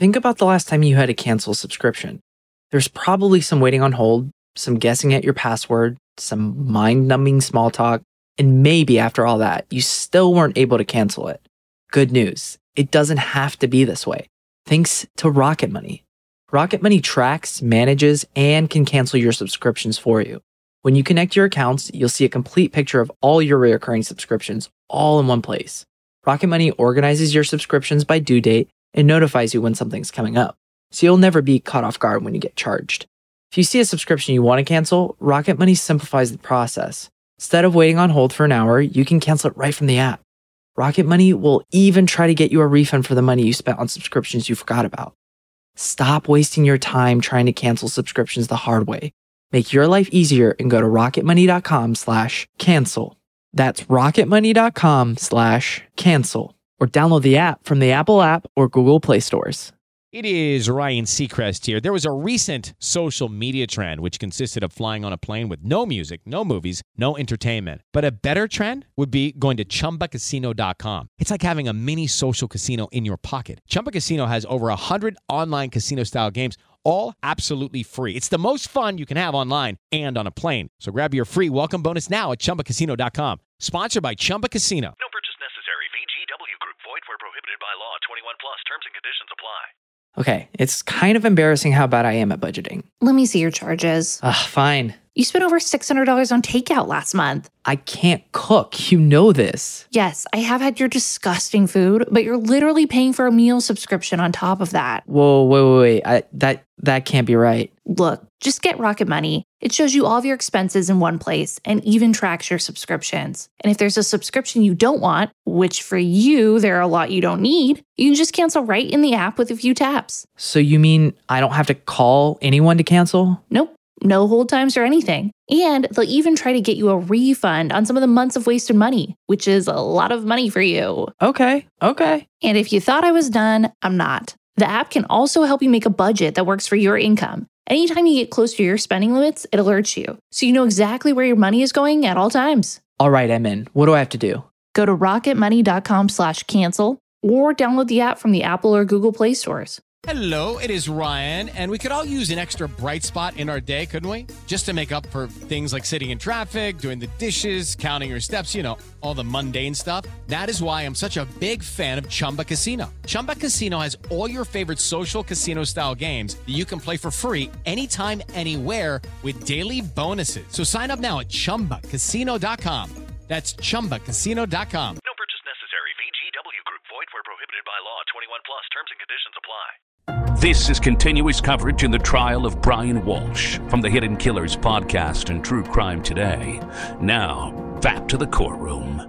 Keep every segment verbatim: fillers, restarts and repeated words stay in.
think about the last time you had to cancel a subscription. There's probably some waiting on hold, some guessing at your password, some mind-numbing small talk, and maybe after all that, you still weren't able to cancel it. Good news, it doesn't have to be this way. Thanks to Rocket Money. Rocket Money tracks, manages, and can cancel your subscriptions for you. When you connect your accounts, you'll see a complete picture of all your recurring subscriptions all in one place. Rocket Money organizes your subscriptions by due date and notifies you when something's coming up, so you'll never be caught off guard when you get charged. If you see a subscription you want to cancel, Rocket Money simplifies the process. Instead of waiting on hold for an hour, you can cancel it right from the app. Rocket Money will even try to get you a refund for the money you spent on subscriptions you forgot about. Stop wasting your time trying to cancel subscriptions the hard way. Make your life easier and go to rocketmoney.com slash cancel. That's rocketmoney.com slash cancel. Or download the app from the Apple app or Google Play stores. It is Ryan Seacrest here. There was a recent social media trend which consisted of flying on a plane with no music, no movies, no entertainment. But a better trend would be going to chumba casino dot com. It's like having a mini social casino in your pocket. Chumba Casino has over one hundred online casino-style games, all absolutely free. It's the most fun you can have online and on a plane. So grab your free welcome bonus now at chumba casino dot com. Sponsored by Chumba Casino. No purchase necessary. V G W Group. Void where prohibited by law. twenty-one plus. Terms and conditions apply. Okay, it's kind of embarrassing how bad I am at budgeting. Let me see your charges. Ugh, fine. You spent over six hundred dollars on takeout last month. I can't cook. You know this. Yes, I have had your disgusting food, but you're literally paying for a meal subscription on top of that. Whoa, wait, wait, wait. I, that, that can't be right. Look, just get Rocket Money. It shows you all of your expenses in one place and even tracks your subscriptions. And if there's a subscription you don't want, which for you, there are a lot you don't need, you can just cancel right in the app with a few taps. So you mean I don't have to call anyone to cancel? Nope. No hold times or anything. And they'll even try to get you a refund on some of the months of wasted money, which is a lot of money for you. Okay, okay. And if you thought I was done, I'm not. The app can also help you make a budget that works for your income. Anytime you get close to your spending limits, it alerts you, so you know exactly where your money is going at all times. All right, I'm in. What do I have to do? Go to rocketmoney.com slash cancel or download the app from the Apple or Google Play stores. Hello, it is Ryan, and we could all use an extra bright spot in our day, couldn't we? Just to make up for things like sitting in traffic, doing the dishes, counting your steps, you know, all the mundane stuff. That is why I'm such a big fan of Chumba Casino. Chumba Casino has all your favorite social casino-style games that you can play for free anytime, anywhere with daily bonuses. So sign up now at chumba casino dot com. That's chumba casino dot com. No purchase necessary. V G W Group. Void where prohibited by law. twenty-one plus. Terms and conditions apply. This is continuous coverage in the trial of Brian Walsh from the Hidden Killers podcast and True Crime Today. Now, back to the courtroom.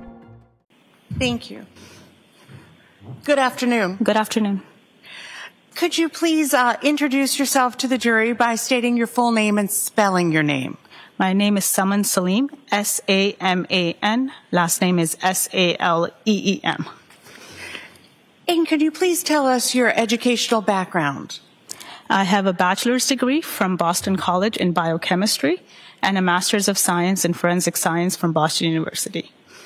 Thank you. Good afternoon. Good afternoon. Could you please uh, introduce yourself to the jury by stating your full name and spelling your name? My name is Saman Salim, S A M A N. Last name is S A L E E M. And could you please tell us your educational background? I have a bachelor's degree from Boston College in biochemistry and a master's of science in forensic science from Boston University.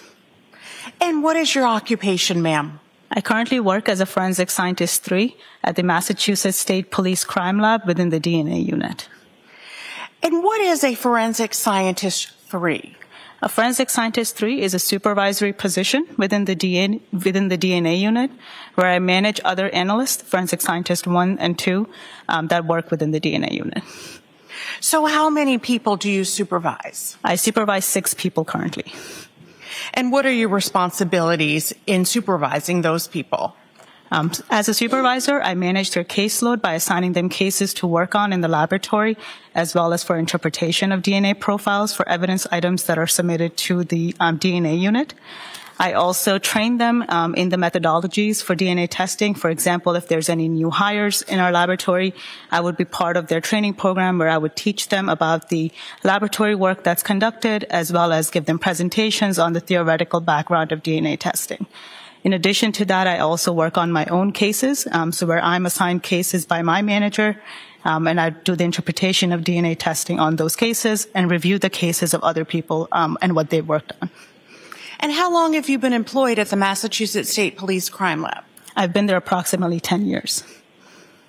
And what is your occupation, ma'am? I currently work as a forensic scientist three at the Massachusetts State Police Crime Lab within the D N A unit. And what is a forensic scientist three? A forensic scientist three is a supervisory position within the D N A, within the D N A unit, where I manage other analysts, forensic scientist one and two, um, that work within the D N A unit. So how many people do you supervise? I supervise six people currently. And what are your responsibilities in supervising those people? Um, as a supervisor, I manage their caseload by assigning them cases to work on in the laboratory, as well as for interpretation of D N A profiles for evidence items that are submitted to the um, D N A unit. I also train them um, in the methodologies for D N A testing. For example, if there's any new hires in our laboratory, I would be part of their training program where I would teach them about the laboratory work that's conducted, as well as give them presentations on the theoretical background of D N A testing. In addition to that, I also work on my own cases, um, so where I'm assigned cases by my manager, um, and I do the interpretation of D N A testing on those cases and review the cases of other people um, and what they've worked on. And how long have you been employed at the Massachusetts State Police Crime Lab? I've been there approximately ten years.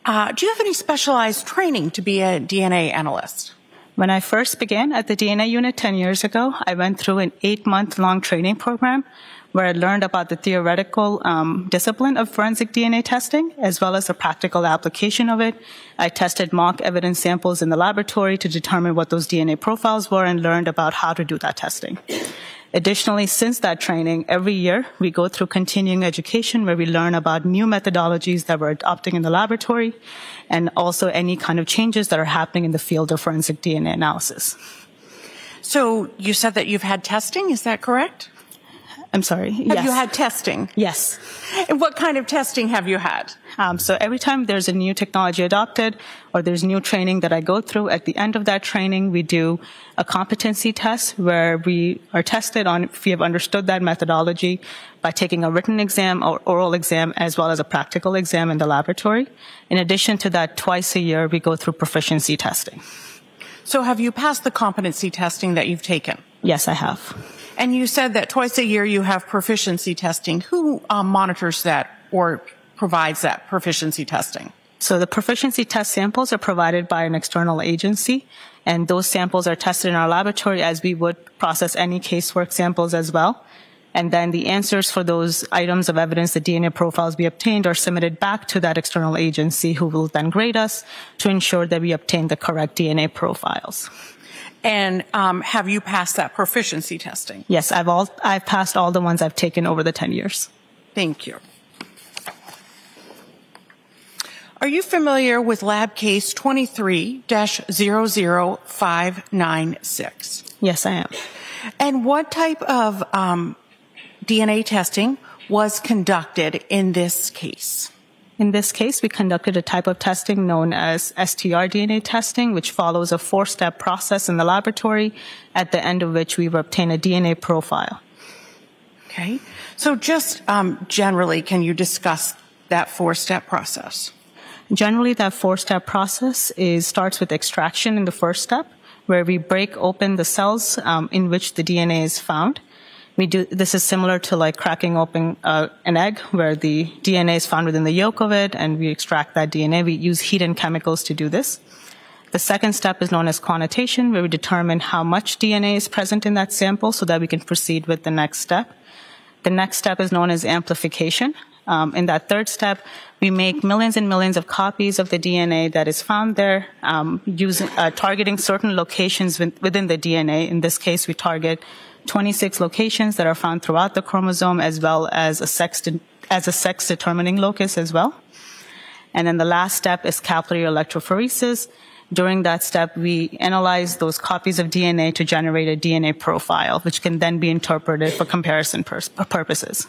uh, do you have any specialized training to be a D N A analyst? When I first began at the D N A unit ten years ago, I went through an eight-month-long training program where I learned about the theoretical um, discipline of forensic D N A testing, as well as the practical application of it. I tested mock evidence samples in the laboratory to determine what those D N A profiles were and learned about how to do that testing. Additionally, since that training, every year we go through continuing education where we learn about new methodologies that we're adopting in the laboratory and also any kind of changes that are happening in the field of forensic D N A analysis. So you said that you've had testing, is that correct? I'm sorry. Have yes. you had testing? Yes. And what kind of testing have you had? Um, so every time there's a new technology adopted or there's new training that I go through, at the end of that training, we do a competency test where we are tested on if we have understood that methodology by taking a written exam or oral exam as well as a practical exam in the laboratory. In addition to that, twice a year, we go through proficiency testing. So have you passed the competency testing that you've taken? Yes, I have. And you said that twice a year you have proficiency testing. Who uh, monitors that or provides that proficiency testing? So the proficiency test samples are provided by an external agency, and those samples are tested in our laboratory as we would process any casework samples as well. And then the answers for those items of evidence, the D N A profiles we obtained, are submitted back to that external agency who will then grade us to ensure that we obtain the correct D N A profiles. And um, have you passed that proficiency testing? Yes, I've all I've passed all the ones I've taken over the ten years. Thank you. Are you familiar with lab case twenty-three dash zero zero five nine six? Yes, I am. And what type of um, D N A testing was conducted in this case? In this case, we conducted a type of testing known as S T R D N A testing, which follows a four-step process in the laboratory, at the end of which we obtain a D N A profile. Okay. So just um, generally, can you discuss that four-step process? Generally, that four-step process is starts with extraction in the first step, where we break open the cells um, in which the D N A is found. We do, this is similar to like cracking open uh, an egg where the D N A is found within the yolk of it and we extract that D N A. We use heat and chemicals to do this. The second step is known as quantitation, where we determine how much D N A is present in that sample so that we can proceed with the next step. The next step is known as amplification. Um, in that third step, we make millions and millions of copies of the D N A that is found there, um, using, uh, targeting certain locations within the D N A. In this case, we target twenty-six locations that are found throughout the chromosome, as well as a sex, de- as a sex determining locus as well. And then the last step is capillary electrophoresis. During that step, we analyze those copies of D N A to generate a D N A profile, which can then be interpreted for comparison pers- purposes.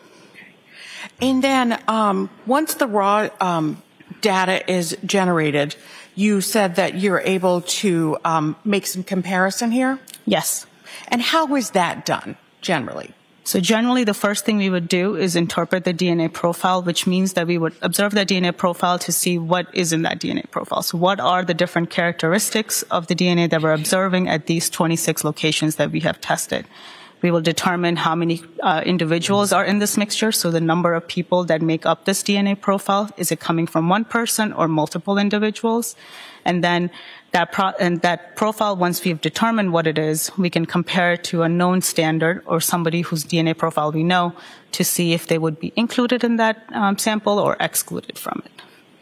And then um, once the raw um, data is generated, you said that you're able to um, make some comparison here? Yes. And how is that done, generally? So generally, the first thing we would do is interpret the D N A profile, which means that we would observe the D N A profile to see what is in that D N A profile. So what are the different characteristics of the D N A that we're observing at these twenty-six locations that we have tested? We will determine how many uh, individuals are in this mixture, so the number of people that make up this D N A profile. Is it coming from one person or multiple individuals? And then that, pro- and that profile, once we've determined what it is, we can compare it to a known standard or somebody whose D N A profile we know to see if they would be included in that um, sample or excluded from it.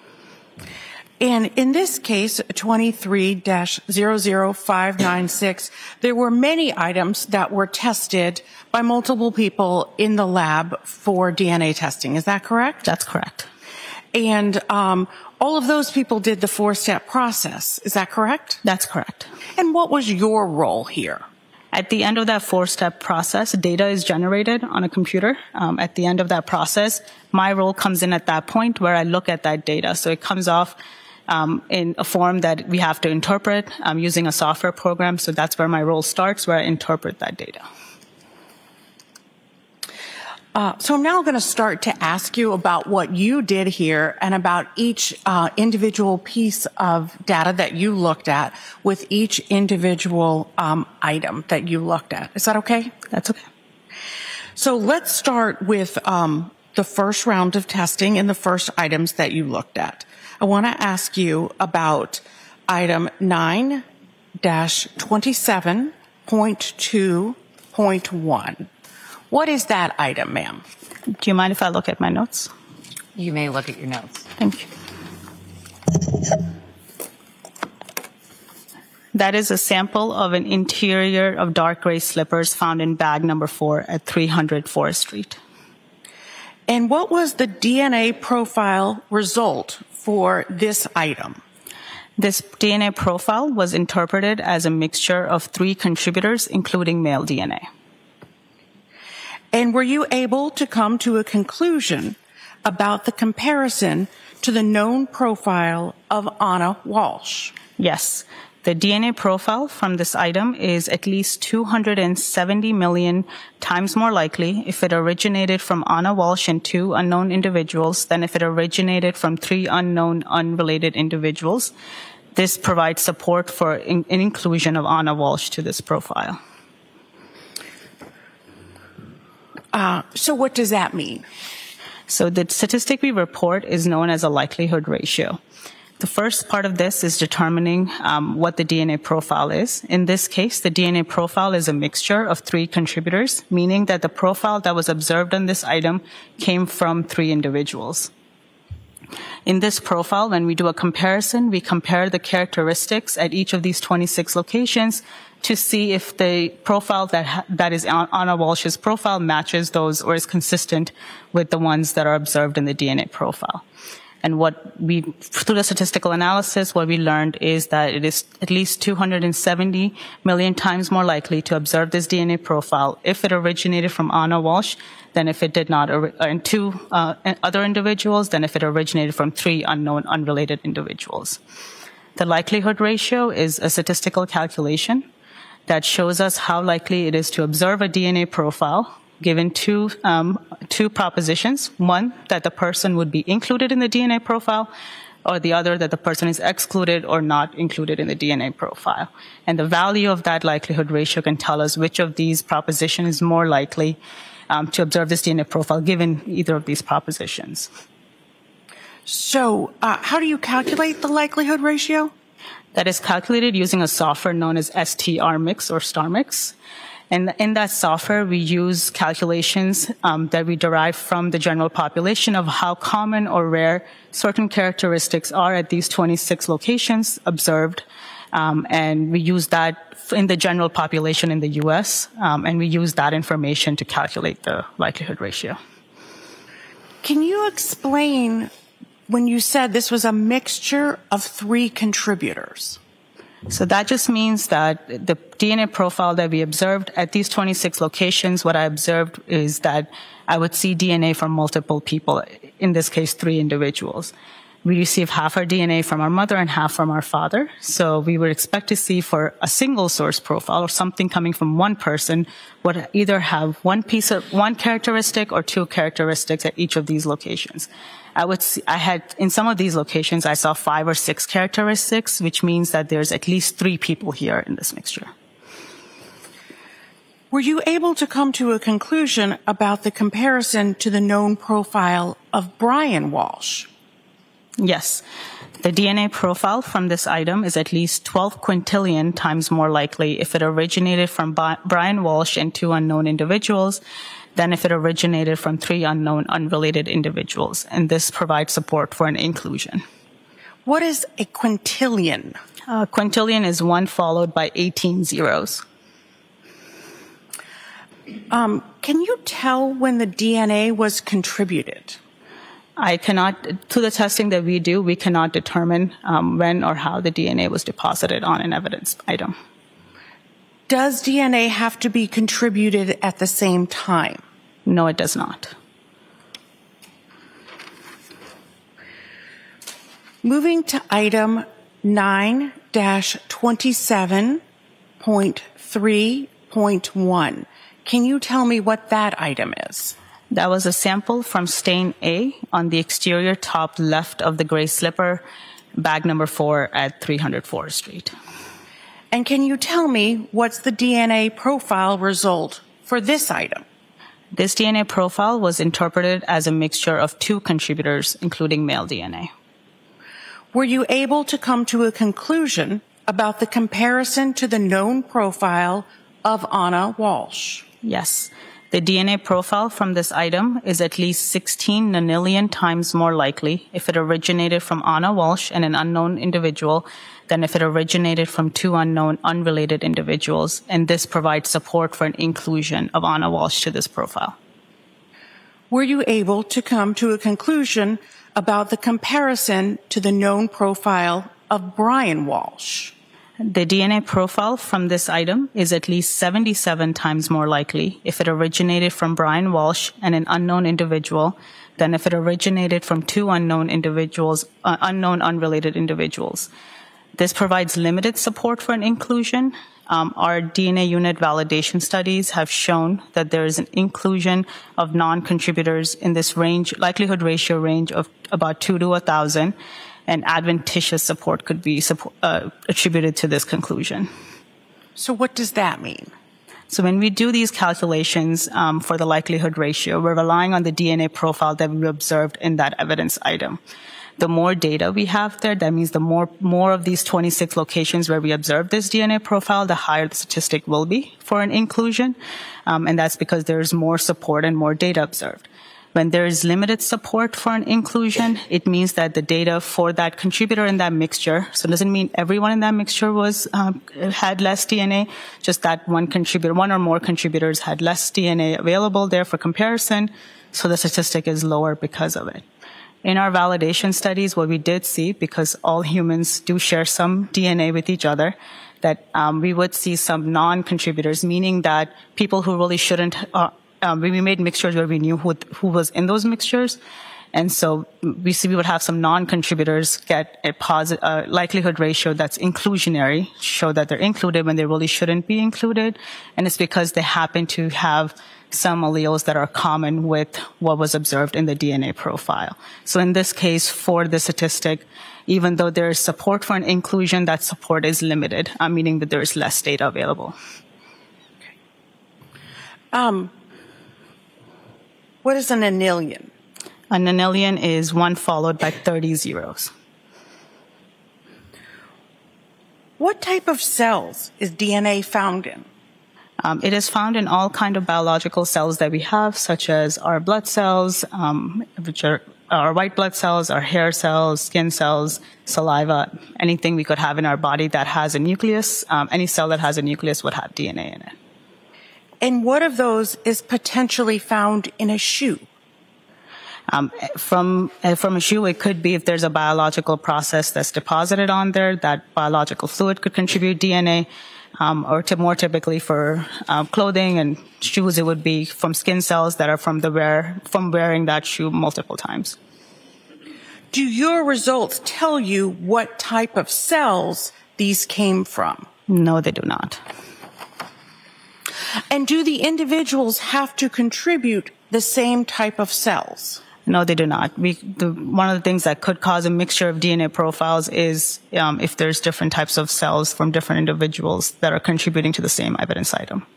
And in this case, twenty-three dash zero zero five nine six, there were many items that were tested by multiple people in the lab for D N A testing. Is that correct? That's correct. And um, all of those people did the four-step process. Is that correct? That's correct. And what was your role here? At the end of that four-step process, data is generated on a computer. Um, at the end of that process, my role comes in at that point where I look at that data. So it comes off um, in a form that we have to interpret um, using a software program. So that's where my role starts, where I interpret that data. Uh, so I'm now going to start to ask you about what you did here and about each uh, individual piece of data that you looked at with each individual um, item that you looked at. Is that okay? That's okay. So let's start with um, the first round of testing and the first items that you looked at. I want to ask you about item nine dash twenty-seven point two point one. What is that item, ma'am? Do you mind if I look at my notes? You may look at your notes. Thank you. That is a sample of an interior of dark gray slippers found in bag number four at three hundred Forest Street. And what was the D N A profile result for this item? This D N A profile was interpreted as a mixture of three contributors, including male D N A. And were you able to come to a conclusion about the comparison to the known profile of Anna Walsh? Yes. The D N A profile from this item is at least two hundred seventy million times more likely if it originated from Anna Walsh and two unknown individuals than if it originated from three unknown, unrelated individuals. This provides support for in- an inclusion of Anna Walsh to this profile. Uh, so what does that mean? So the statistic we report is known as a likelihood ratio. The first part of this is determining um, what the D N A profile is. In this case, the D N A profile is a mixture of three contributors, meaning that the profile that was observed on this item came from three individuals. In this profile, when we do a comparison, we compare the characteristics at each of these twenty-six locations to see if the profile that ha- that is on Anna Walsh's profile matches those or is consistent with the ones that are observed in the D N A profile. And what we, through the statistical analysis, what we learned is that it is at least two hundred seventy million times more likely to observe this D N A profile if it originated from Anna Walsh than if it did not, and two uh, other individuals than if it originated from three unknown, unrelated individuals. The likelihood ratio is a statistical calculation that shows us how likely it is to observe a D N A profile given two um, two propositions. One, that the person would be included in the D N A profile, or the other, that the person is excluded or not included in the D N A profile. And the value of that likelihood ratio can tell us which of these propositions is more likely um, to observe this D N A profile given either of these propositions. So uh, how do you calculate the likelihood ratio? That is calculated using a software known as S T R Mix or StarMix. And in that software, we use calculations um, that we derive from the general population of how common or rare certain characteristics are at these twenty-six locations observed. Um, and we use that in the general population in the U S, um, and we use that information to calculate the likelihood ratio. Can you explain when you said this was a mixture of three contributors? So that just means that the D N A profile that we observed at these twenty-six locations, what I observed is that I would see D N A from multiple people, in this case, three individuals. We receive half our D N A from our mother and half from our father. So we would expect to see for a single source profile or something coming from one person would either have one piece of one characteristic or two characteristics at each of these locations. I would see, I had, in some of these locations, I saw five or six characteristics, which means that there's at least three people here in this mixture. Were you able to come to a conclusion about the comparison to the known profile of Brian Walsh? Yes. The D N A profile from this item is at least twelve quintillion times more likely if it originated from Bi- Brian Walsh and two unknown individuals than if it originated from three unknown, unrelated individuals. And this provides support for an inclusion. What is a quintillion? Uh, quintillion is one followed by eighteen zeros. Um, can you tell when the D N A was contributed? I cannot, through the testing that we do, we cannot determine um, when or how the D N A was deposited on an evidence item. Does D N A have to be contributed at the same time? No, it does not. Moving to item nine dash twenty-seven point three point one. Can you tell me what that item is? That was a sample from stain A on the exterior top left of the gray slipper, bag number four at three hundred Forest Street. And can you tell me what's the D N A profile result for this item? This D N A profile was interpreted as a mixture of two contributors, including male D N A. Were you able to come to a conclusion about the comparison to the known profile of Anna Walsh? Yes. The D N A profile from this item is at least sixteen nonillion times more likely if it originated from Anna Walsh and an unknown individual than if it originated from two unknown, unrelated individuals, and this provides support for an inclusion of Anna Walsh to this profile. Were you able to come to a conclusion about the comparison to the known profile of Brian Walsh? The D N A profile from this item is at least seventy-seven times more likely if it originated from Brian Walsh and an unknown individual than if it originated from two unknown individuals, uh, unknown unrelated individuals. This provides limited support for an inclusion. Um, our D N A unit validation studies have shown that there is an inclusion of non-contributors in this range, likelihood ratio range of about two to a thousand, and adventitious support could be support, uh, attributed to this conclusion. So what does that mean? So when we do these calculations um, for the likelihood ratio, we're relying on the D N A profile that we observed in that evidence item. The more data we have there, that means the more, more of these twenty-six locations where we observe this D N A profile, the higher the statistic will be for an inclusion. Um, and that's because there's more support and more data observed. When there is limited support for an inclusion, it means that the data for that contributor in that mixture, so it doesn't mean everyone in that mixture was um, had less D N A, just that one contributor, one or more contributors had less D N A available there for comparison, so the statistic is lower because of it. In our validation studies, what we did see, because all humans do share some D N A with each other, that um, we would see some non-contributors, meaning that people who really shouldn't, uh, um, we made mixtures where we knew who, who was in those mixtures. And so we see we would have some non-contributors get a positive uh, likelihood ratio that's inclusionary, show that they're included when they really shouldn't be included. And it's because they happen to have some alleles that are common with what was observed in the D N A profile. So in this case, for the statistic, even though there is support for an inclusion, that support is limited, uh, meaning that there is less data available. Okay. Um, what is an nonillion? A nonillion is one followed by thirty zeros. What type of cells is D N A found in? Um, it is found in all kind of biological cells that we have, such as our blood cells, um, which are our white blood cells, our hair cells, skin cells, saliva, anything we could have in our body that has a nucleus. Um, any cell that has a nucleus would have D N A in it. And what of those is potentially found in a shoe? Um, from uh, from a shoe, it could be if there's a biological process that's deposited on there, that biological fluid could contribute D N A. Um, or to more typically for um, clothing and shoes, it would be from skin cells that are from the wear from wearing that shoe multiple times. Do your results tell you what type of cells these came from? No, they do not. And do the individuals have to contribute the same type of cells? No, they do not. We, the, one of the things that could cause a mixture of D N A profiles is um, if there's different types of cells from different individuals that are contributing to the same evidence item.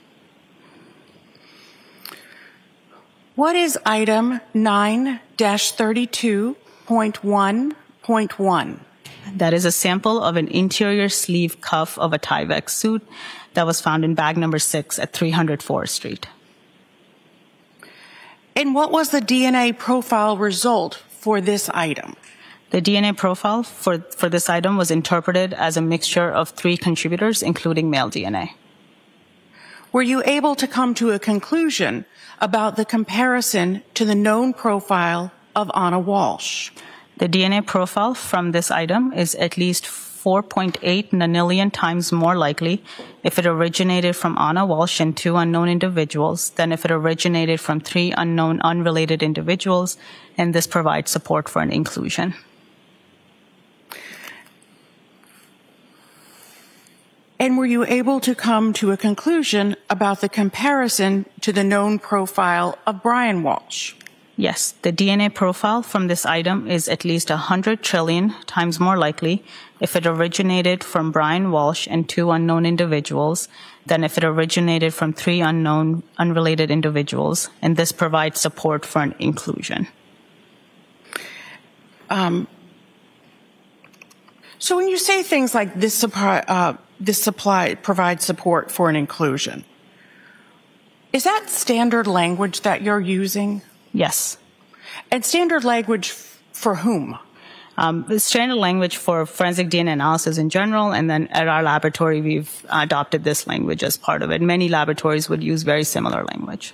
What is item nine dash thirty-two point one point one? That is a sample of an interior sleeve cuff of a Tyvek suit that was found in bag number six at three hundred Forest Street. And what was the D N A profile result for this item? The D N A profile for, for this item was interpreted as a mixture of three contributors, including male D N A. Were you able to come to a conclusion about the comparison to the known profile of Anna Walsh? The D N A profile from this item is at least four point eight nonillion times more likely if it originated from Anna Walsh and two unknown individuals than if it originated from three unknown unrelated individuals, and this provides support for an inclusion. And were you able to come to a conclusion about the comparison to the known profile of Brian Walsh? Yes, the D N A profile from this item is at least one hundred trillion times more likely if it originated from Brian Walsh and two unknown individuals than if it originated from three unknown, unrelated individuals, and this provides support for an inclusion. Um, So when you say things like this supply, uh, this supply provides support for an inclusion, is that standard language that you're using? Yes. And standard language f- for whom? Um, the standard language for forensic D N A analysis in general, and then at our laboratory, we've adopted this language as part of it. Many laboratories would use very similar language.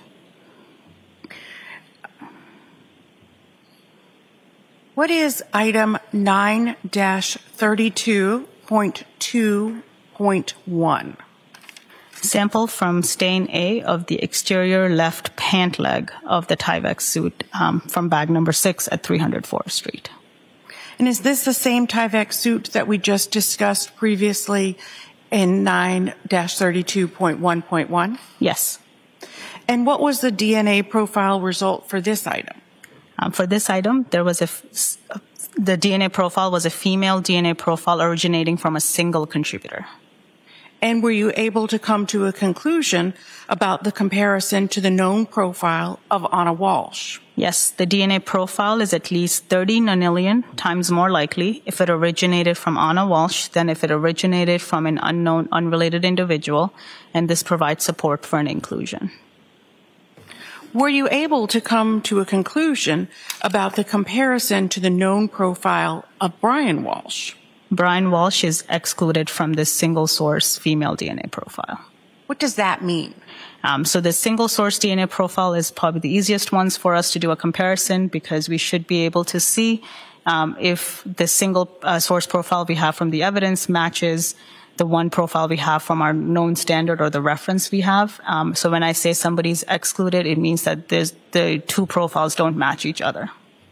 What is item nine dash thirty-two point two point one? Sample from stain A of the exterior left pant leg of the Tyvek suit um, from bag number six at three hundred fourth Street. And is this the same Tyvek suit that we just discussed previously in nine dash thirty-two point one point one? Yes. And what was the D N A profile result for this item? Um, for this item, there was a f- the D N A profile was a female D N A profile originating from a single contributor. And were you able to come to a conclusion about the comparison to the known profile of Anna Walsh? Yes, the D N A profile is at least thirty nonillion times more likely if it originated from Anna Walsh than if it originated from an unknown, unrelated individual, and this provides support for an inclusion. Were you able to come to a conclusion about the comparison to the known profile of Brian Walsh? Brian Walsh is excluded from this single source female D N A profile. What does that mean? Um, so the single source D N A profile is probably the easiest ones for us to do a comparison because we should be able to see um, if the single uh, source profile we have from the evidence matches the one profile we have from our known standard or the reference we have. Um, so when I say somebody's excluded, it means that there's, the two profiles don't match each other.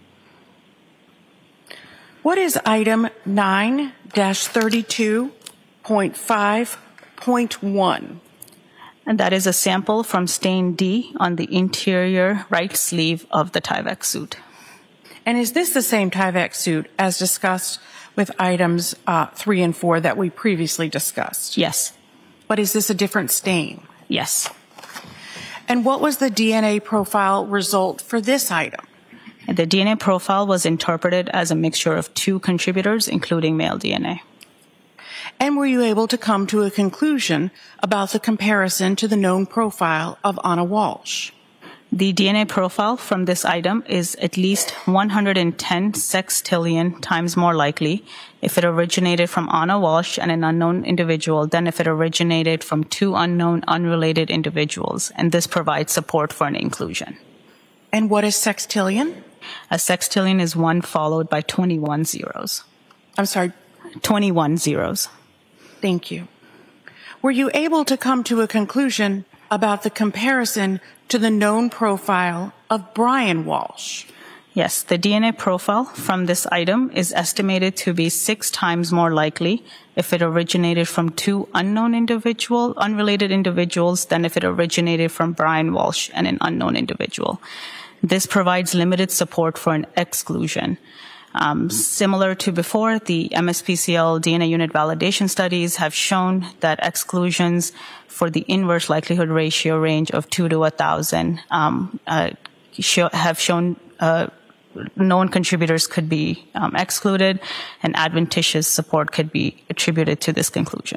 What is item nine dash thirty-two point five point one? And that is a sample from stain D on the interior right sleeve of the Tyvek suit. And is this the same Tyvek suit as discussed with items uh, three and four that we previously discussed? Yes. But is this a different stain? Yes. And what was the D N A profile result for this item? And the D N A profile was interpreted as a mixture of two contributors, including male D N A. And were you able to come to a conclusion about the comparison to the known profile of Anna Walsh? The D N A profile from this item is at least one hundred ten sextillion times more likely if it originated from Anna Walsh and an unknown individual than if it originated from two unknown, unrelated individuals, and this provides support for an inclusion. And what is sextillion? A sextillion is one followed by twenty-one zeros. I'm sorry. twenty-one zeros. Thank you. Were you able to come to a conclusion about the comparison to the known profile of Brian Walsh? Yes, the D N A profile from this item is estimated to be six times more likely if it originated from two unknown individual, unrelated individuals than if it originated from Brian Walsh and an unknown individual. This provides limited support for an exclusion. Um, similar to before, the M S P C L D N A unit validation studies have shown that exclusions for the inverse likelihood ratio range of two to one thousand um, uh, show, have shown uh, known contributors could be um, excluded, and adventitious support could be attributed to this conclusion.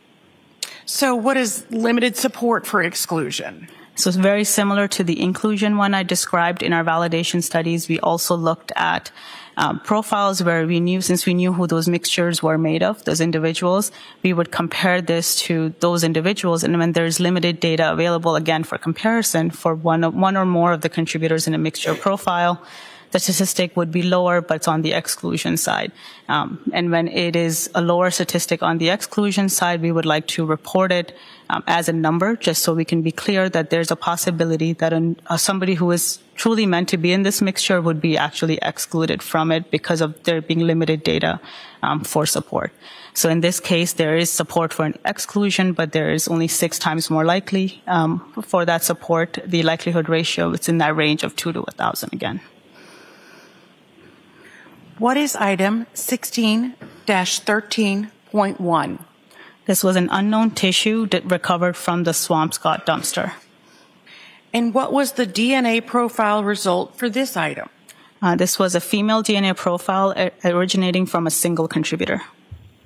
So what is limited support for exclusion? So it's very similar to the inclusion one I described in our validation studies. We also looked at um, profiles where we knew, since we knew who those mixtures were made of, those individuals, we would compare this to those individuals. And when there's limited data available, again, for comparison for one, one or more of the contributors in a mixture profile, the statistic would be lower, but it's on the exclusion side. Um, and when it is a lower statistic on the exclusion side, we would like to report it um, as a number, just so we can be clear that there's a possibility that an, uh, somebody who is truly meant to be in this mixture would be actually excluded from it because of there being limited data um, for support. So in this case, there is support for an exclusion, but there is only six times more likely um, for that support. The likelihood ratio is in that range of two to one thousand again. What is item sixteen dash thirteen point one? This was an unknown tissue that recovered from the Swampscott dumpster. And what was the D N A profile result for this item? Uh, this was a female D N A profile originating from a single contributor.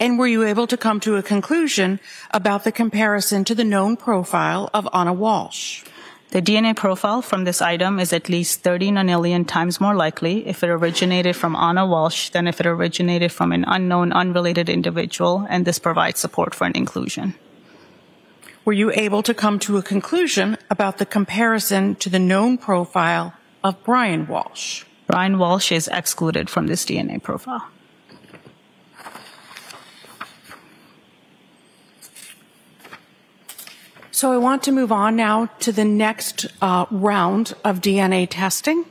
And were you able to come to a conclusion about the comparison to the known profile of Anna Walsh? The D N A profile from this item is at least thirty nonillion times more likely if it originated from Anna Walsh than if it originated from an unknown, unrelated individual, and this provides support for an inclusion. Were you able to come to a conclusion about the comparison to the known profile of Brian Walsh? Brian Walsh is excluded from this D N A profile. So I want to move on now to the next uh, round of D N A testing.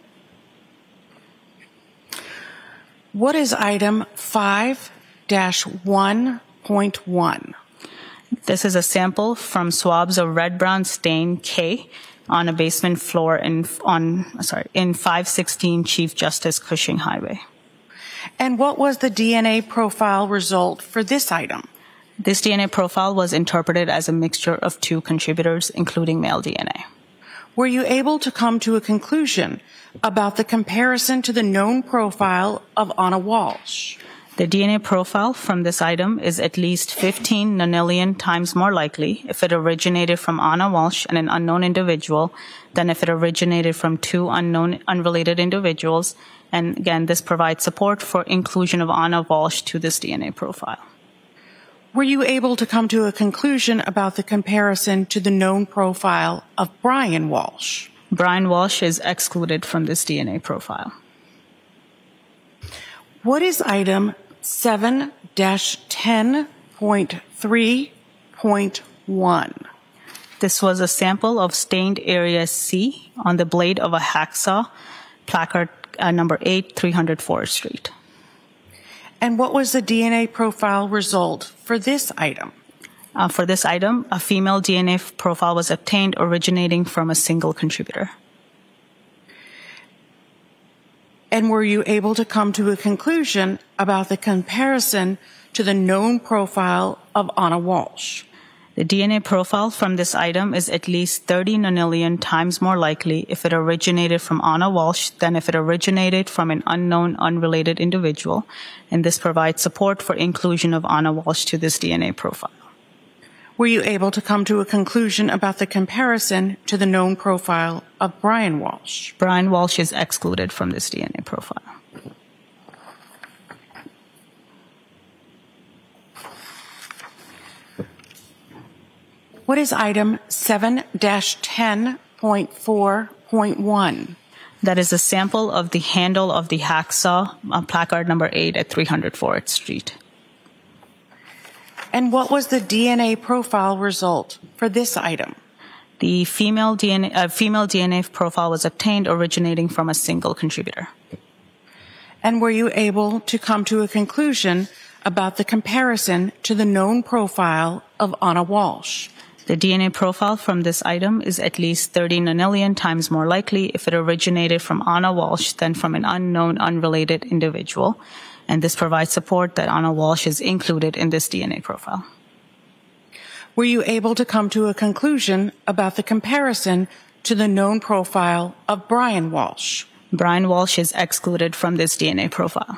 What is item five dash one point one? This is a sample from swabs of red-brown stain K on a basement floor in on sorry in five sixteen Chief Justice Cushing Highway. And what was the D N A profile result for this item? This D N A profile was interpreted as a mixture of two contributors, including male D N A. Were you able to come to a conclusion about the comparison to the known profile of Anna Walsh? The D N A profile from this item is at least fifteen nonillion times more likely if it originated from Anna Walsh and an unknown individual than if it originated from two unknown, unrelated individuals. And again, this provides support for inclusion of Anna Walsh to this D N A profile. Were you able to come to a conclusion about the comparison to the known profile of Brian Walsh? Brian Walsh is excluded from this D N A profile. What is item seven dash ten point three point one? This was a sample of stained area C on the blade of a hacksaw, placard uh, number eight, three hundred fourth Street. And what was the D N A profile result for this item? Uh, for this item, a female D N A profile was obtained originating from a single contributor. And were you able to come to a conclusion about the comparison to the known profile of Anna Walsh? The D N A profile from this item is at least thirty nonillion times more likely if it originated from Anna Walsh than if it originated from an unknown, unrelated individual, and this provides support for inclusion of Anna Walsh to this D N A profile. Were you able to come to a conclusion about the comparison to the known profile of Brian Walsh? Brian Walsh is excluded from this D N A profile. What is item seven dash ten point four point one? That is a sample of the handle of the hacksaw, uh, placard number eight at three hundred fourth Street. And what was the D N A profile result for this item? The female D N A, uh, female D N A profile was obtained originating from a single contributor. And were you able to come to a conclusion about the comparison to the known profile of Anna Walsh? The D N A profile from this item is at least thirty nonillion times more likely if it originated from Anna Walsh than from an unknown, unrelated individual, and this provides support that Anna Walsh is included in this D N A profile. Were you able to come to a conclusion about the comparison to the known profile of Brian Walsh? Brian Walsh is excluded from this D N A profile.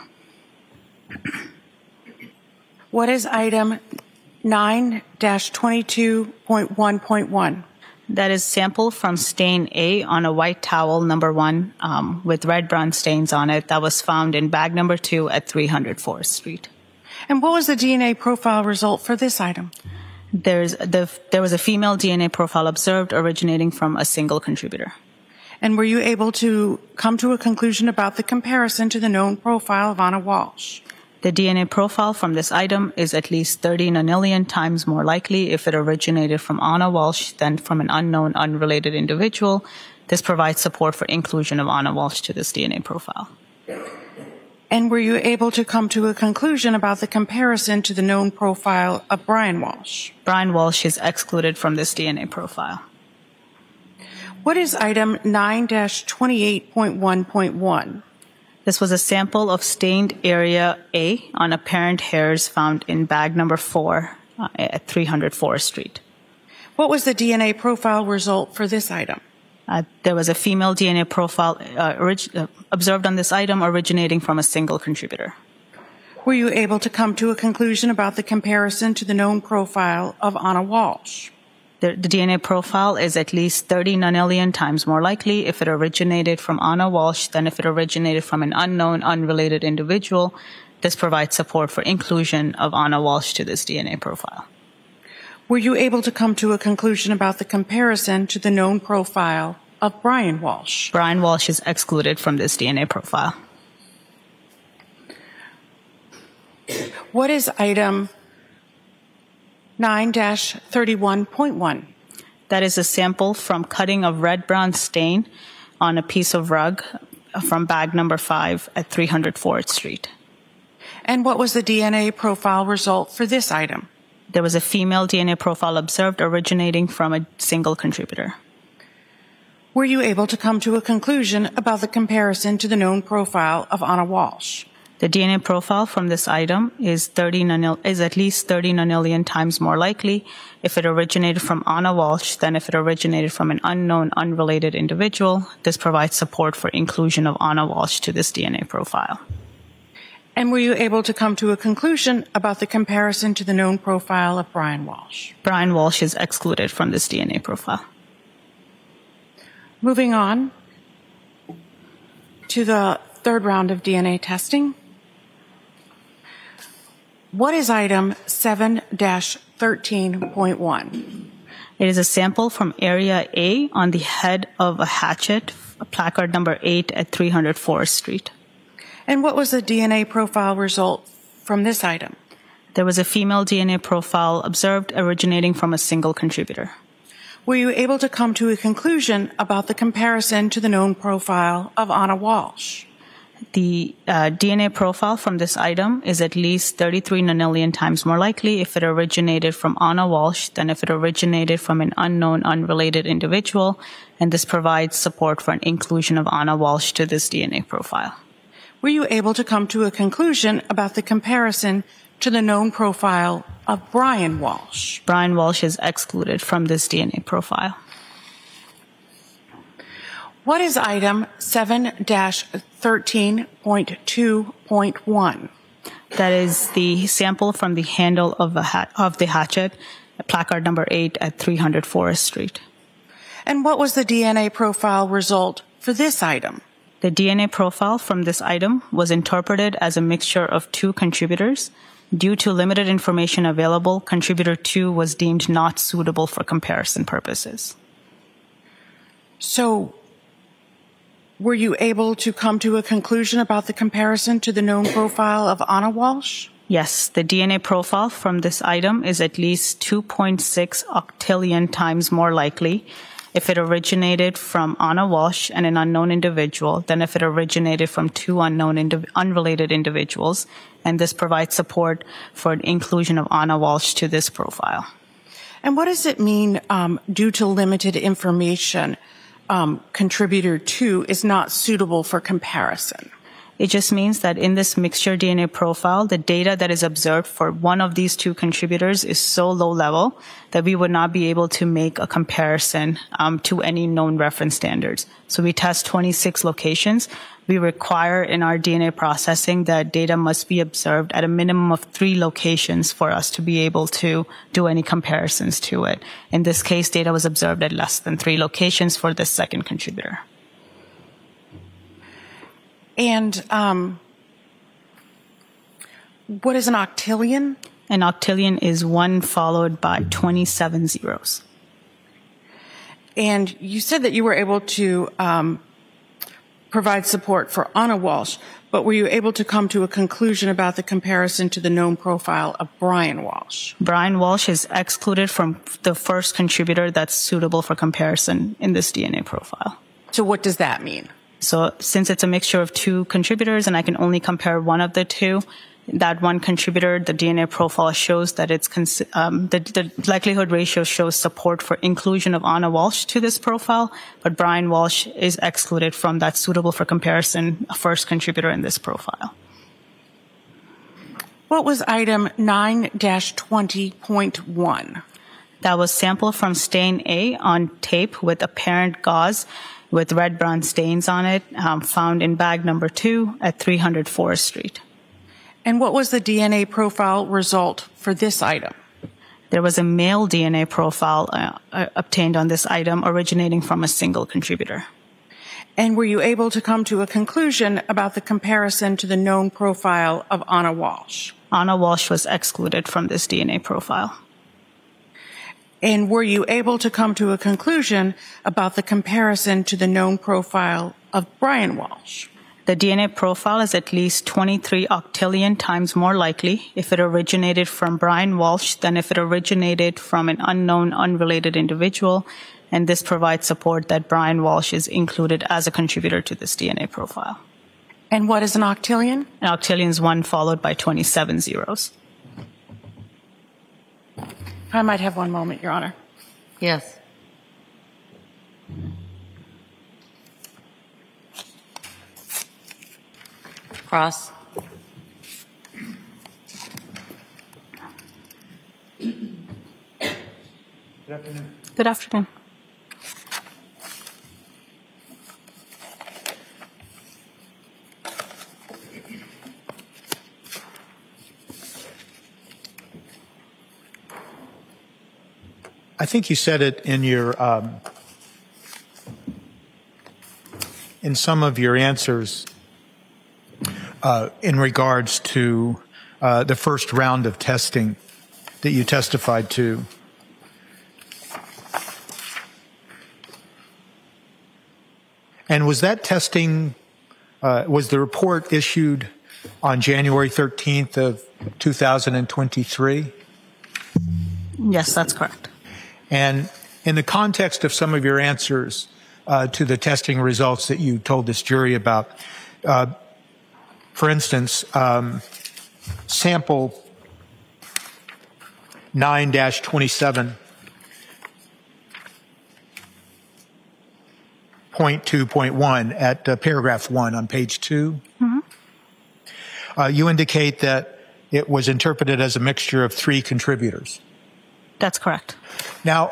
What is item nine dash twenty-two point one point one? That is sample from stain A on a white towel number one um, with red-brown stains on it that was found in bag number two at three hundred fourth Street. And what was the D N A profile result for this item? There's the, there was a female D N A profile observed originating from a single contributor. And were you able to come to a conclusion about the comparison to the known profile of Anna Walsh? The D N A profile from this item is at least thirty nonillion times more likely if it originated from Anna Walsh than from an unknown, unrelated individual. This provides support for inclusion of Anna Walsh to this D N A profile. And were you able to come to a conclusion about the comparison to the known profile of Brian Walsh? Brian Walsh is excluded from this D N A profile. What is item nine dash twenty-eight point one point one? This was a sample of stained area A on apparent hairs found in bag number four uh, at three hundred fourth Street. What was the D N A profile result for this item? Uh, there was a female D N A profile uh, orig- uh, observed on this item originating from a single contributor. Were you able to come to a conclusion about the comparison to the known profile of Anna Walsh? The, the D N A profile is at least thirty nonillion times more likely if it originated from Anna Walsh than if it originated from an unknown, unrelated individual. This provides support for inclusion of Anna Walsh to this D N A profile. Were you able to come to a conclusion about the comparison to the known profile of Brian Walsh? Brian Walsh is excluded from this D N A profile. What is item nine dash thirty-one point one? That is a sample from cutting of red-brown stain on a piece of rug from bag number five at three hundred fourth Street. And what was the D N A profile result for this item? There was a female D N A profile observed originating from a single contributor. Were you able to come to a conclusion about the comparison to the known profile of Anna Walsh? The D N A profile from this item is thirty nonil- is at least thirty nonillion times more likely if it originated from Anna Walsh than if it originated from an unknown, unrelated individual. This provides support for inclusion of Anna Walsh to this D N A profile. And were you able to come to a conclusion about the comparison to the known profile of Brian Walsh? Brian Walsh is excluded from this D N A profile. Moving on to the third round of D N A testing. What is item seven dash thirteen point one? It is a sample from area A on the head of a hatchet, placard number eight at three hundred fourth Street. And what was the D N A profile result from this item? There was a female D N A profile observed originating from a single contributor. Were you able to come to a conclusion about the comparison to the known profile of Anna Walsh? The uh, D N A profile from this item is at least thirty-three nonillion times more likely if it originated from Anna Walsh than if it originated from an unknown, unrelated individual, and this provides support for an inclusion of Anna Walsh to this D N A profile. Were you able to come to a conclusion about the comparison to the known profile of Brian Walsh? Brian Walsh is excluded from this D N A profile. What is item seven dash thirteen point two point one? That is the sample from the handle of, a hat, of the hatchet, placard number eight at three hundred fourth Street. And what was the D N A profile result for this item? The D N A profile from this item was interpreted as a mixture of two contributors. Due to limited information available, contributor two was deemed not suitable for comparison purposes. So, were you able to come to a conclusion about the comparison to the known profile of Anna Walsh? Yes, the D N A profile from this item is at least two point six octillion times more likely if it originated from Anna Walsh and an unknown individual than if it originated from two unknown indiv- unrelated individuals, and this provides support for the inclusion of Anna Walsh to this profile. And what does it mean, um, due to limited information, um, contributor two is not suitable for comparison? It just means that in this mixture D N A profile, the data that is observed for one of these two contributors is so low level that we would not be able to make a comparison um, to any known reference standards. So we test twenty-six locations. We require in our D N A processing that data must be observed at a minimum of three locations for us to be able to do any comparisons to it. In this case, data was observed at less than three locations for this second contributor. And um, what is an octillion? An octillion is one followed by twenty-seven zeros. And you said that you were able to um, provide support for Anna Walsh, but were you able to come to a conclusion about the comparison to the known profile of Brian Walsh? Brian Walsh is excluded from the first contributor that's suitable for comparison in this D N A profile. So what does that mean? So since it's a mixture of two contributors and I can only compare one of the two, that one contributor, the D N A profile shows that it's cons- um, the, the likelihood ratio shows support for inclusion of Anna Walsh to this profile, but Brian Walsh is excluded from that suitable for comparison first contributor in this profile. What was item nine dash twenty point one? That was sample from stain A on tape with apparent gauze with red-brown stains on it, um, found in bag number two at three hundred fourth Street. And what was the D N A profile result for this item? There was a male D N A profile uh, uh, obtained on this item originating from a single contributor. And were you able to come to a conclusion about the comparison to the known profile of Anna Walsh? Anna Walsh was excluded from this D N A profile. And were you able to come to a conclusion about the comparison to the known profile of Brian Walsh? The D N A profile is at least twenty-three octillion times more likely if it originated from Brian Walsh than if it originated from an unknown, unrelated individual, and this provides support that Brian Walsh is included as a contributor to this D N A profile. And what is an octillion? An octillion is one followed by twenty-seven zeros. I might have one moment, Your Honor. Yes. Cross. Good afternoon. Good afternoon. I think you said it in your um, in some of your answers uh, in regards to uh, the first round of testing that you testified to. And was that testing, uh, was the report issued on January thirteenth of two thousand twenty-three? Yes, that's correct. And in the context of some of your answers uh, to the testing results that you told this jury about, uh, for instance, um, sample nine dash twenty-seven point two point one at uh, paragraph one on page two, mm-hmm. uh, you indicate that it was interpreted as a mixture of three contributors. That's correct. Now,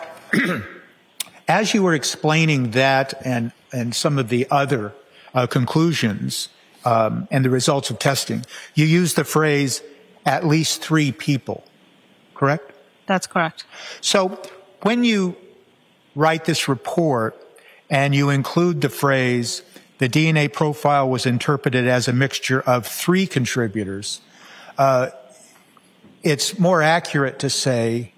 as you were explaining that and, and some of the other uh, conclusions um, and the results of testing, you used the phrase, at least three people, correct? That's correct. So when you write this report and you include the phrase, the D N A profile was interpreted as a mixture of three contributors, uh, it's more accurate to say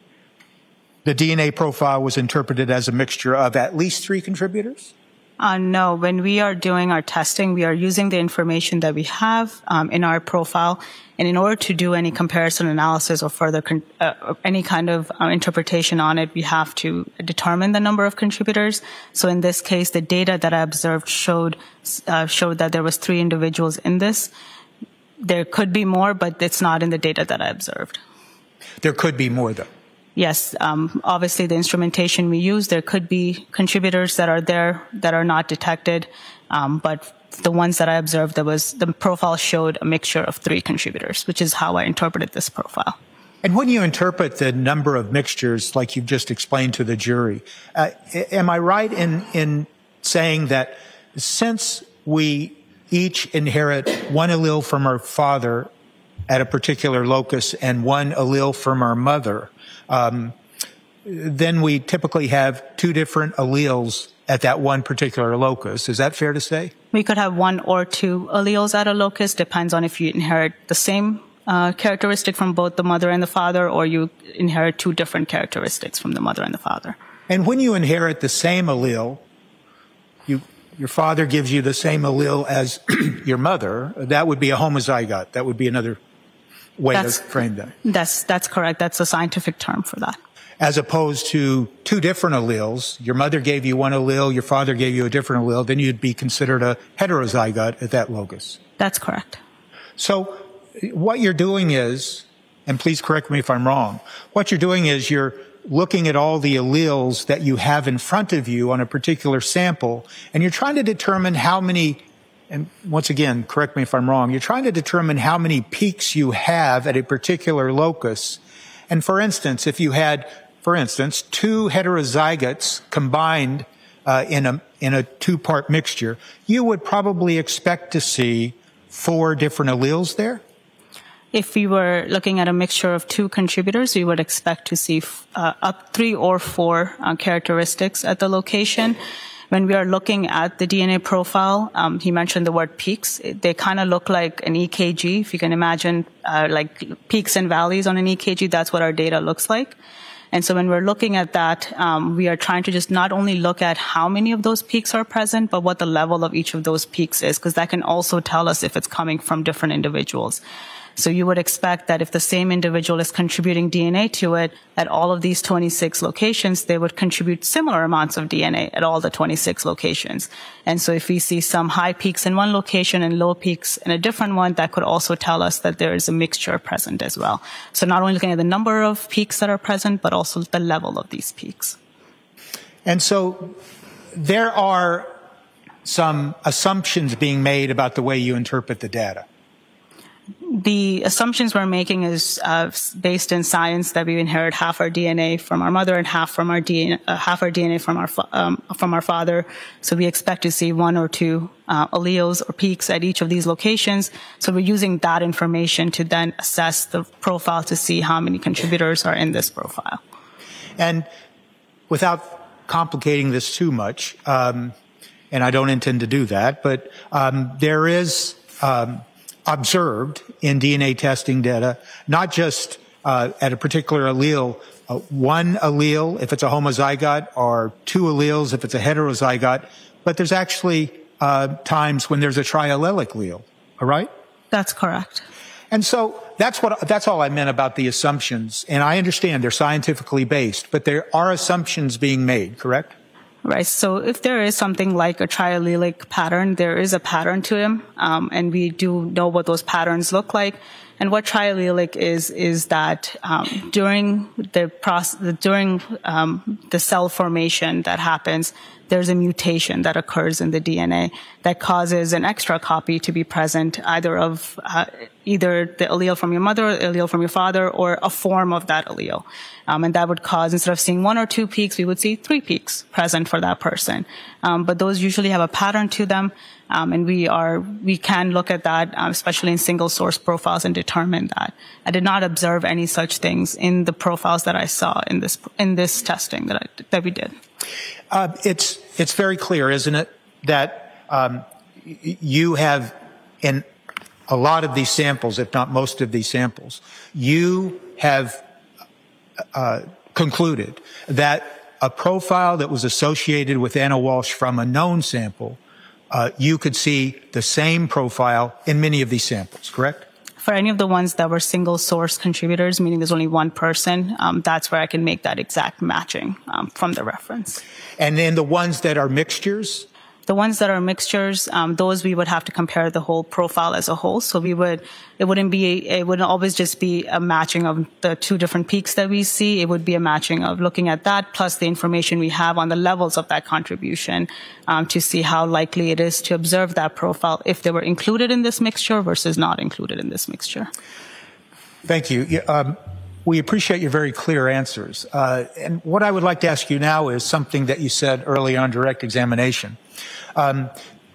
the D N A profile was interpreted as a mixture of at least three contributors? Uh, no, when we are doing our testing, we are using the information that we have um, in our profile. And in order to do any comparison analysis or further con- uh, any kind of uh, interpretation on it, we have to determine the number of contributors. So in this case, the data that I observed showed uh, showed that there was three individuals in this. There could be more, but it's not in the data that I observed. There could be more, though. Yes, um, obviously the instrumentation we use, there could be contributors that are there that are not detected, um, but the ones that I observed, there was the profile showed a mixture of three contributors, which is how I interpreted this profile. And when you interpret the number of mixtures, like you've just explained to the jury, uh, am I right in in saying that since we each inherit one allele from our father at a particular locus and one allele from our mother, Um, then we typically have two different alleles at that one particular locus. Is that fair to say? We could have one or two alleles at a locus. Depends on if you inherit the same uh, characteristic from both the mother and the father, or you inherit two different characteristics from the mother and the father. And when you inherit the same allele, you, your father gives you the same allele as your mother, that would be a homozygote. That would be another way That's, to frame that. That's, that's correct. That's a scientific term for that. As opposed to two different alleles. Your mother gave you one allele, your father gave you a different allele, then you'd be considered a heterozygote at that locus. That's correct. So what you're doing is, and please correct me if I'm wrong, what you're doing is you're looking at all the alleles that you have in front of you on a particular sample, and you're trying to determine how many, and once again, correct me if I'm wrong, you're trying to determine how many peaks you have at a particular locus. And for instance, if you had, for instance, two heterozygotes combined uh, in a in a two-part mixture, you would probably expect to see four different alleles there? If we were looking at a mixture of two contributors, we would expect to see uh, up three or four uh, characteristics at the location. When we are looking at the D N A profile, um, he mentioned the word peaks. They kind of look like an E K G. If you can imagine uh, like peaks and valleys on an E K G, that's what our data looks like. And so when we're looking at that, um, we are trying to just not only look at how many of those peaks are present, but what the level of each of those peaks is, because that can also tell us if it's coming from different individuals. So you would expect that if the same individual is contributing D N A to it at all of these twenty-six locations, they would contribute similar amounts of D N A at all the twenty-six locations. And so if we see some high peaks in one location and low peaks in a different one, that could also tell us that there is a mixture present as well. So not only looking at the number of peaks that are present, but also the level of these peaks. And so there are some assumptions being made about the way you interpret the data. The assumptions we're making is uh, based in science that we inherit half our D N A from our mother and half from our D N A, uh, half our D N A from our fa- um, from our father. So we expect to see one or two uh, alleles or peaks at each of these locations. So we're using that information to then assess the profile to see how many contributors are in this profile. And without complicating this too much, um, and I don't intend to do that, but um, there is. Um, observed in D N A testing data, not just uh, at a particular allele, uh, one allele if it's a homozygote or two alleles if it's a heterozygote, but there's actually uh, times when there's a triallelic allele, all right? That's correct. And so that's what that's all I meant about the assumptions. And I understand they're scientifically based, but there are assumptions being made, correct? Right. So if there is something like a triallelic pattern, there is a pattern to them, um, and we do know what those patterns look like. And what triallelic is is that um, during the process, during um, the cell formation that happens, there's a mutation that occurs in the D N A that causes an extra copy to be present, either of uh, either the allele from your mother, or the allele from your father, or a form of that allele. Um, and that would cause, instead of seeing one or two peaks, we would see three peaks present for that person. Um, but those usually have a pattern to them, um, and we are we can look at that, um, especially in single source profiles, and determine that. I did not observe any such things in the profiles that I saw in this in this testing that I, that we did. Uh, it's it's very clear, isn't it, that um, you have in a lot of these samples, if not most of these samples, you have uh, concluded that a profile that was associated with Anna Walsh from a known sample, uh, you could see the same profile in many of these samples, correct? For any of the ones that were single source contributors, meaning there's only one person, um, that's where I can make that exact matching um, from the reference. And then the ones that are mixtures? The ones that are mixtures, um, those we would have to compare the whole profile as a whole. So we would, it wouldn't be, it wouldn't always just be a matching of the two different peaks that we see. It would be a matching of looking at that plus the information we have on the levels of that contribution, um, to see how likely it is to observe that profile if they were included in this mixture versus not included in this mixture. Thank you. Um, we appreciate your very clear answers. Uh, and what I would like to ask you now is something that you said early on direct examination. Um,